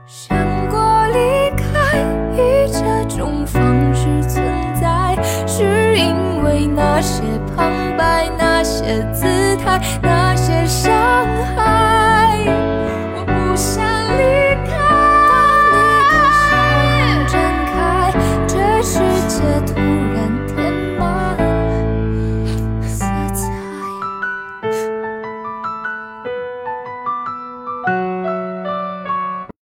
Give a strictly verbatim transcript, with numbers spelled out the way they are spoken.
想过离开，以这种方式存在，是因为那些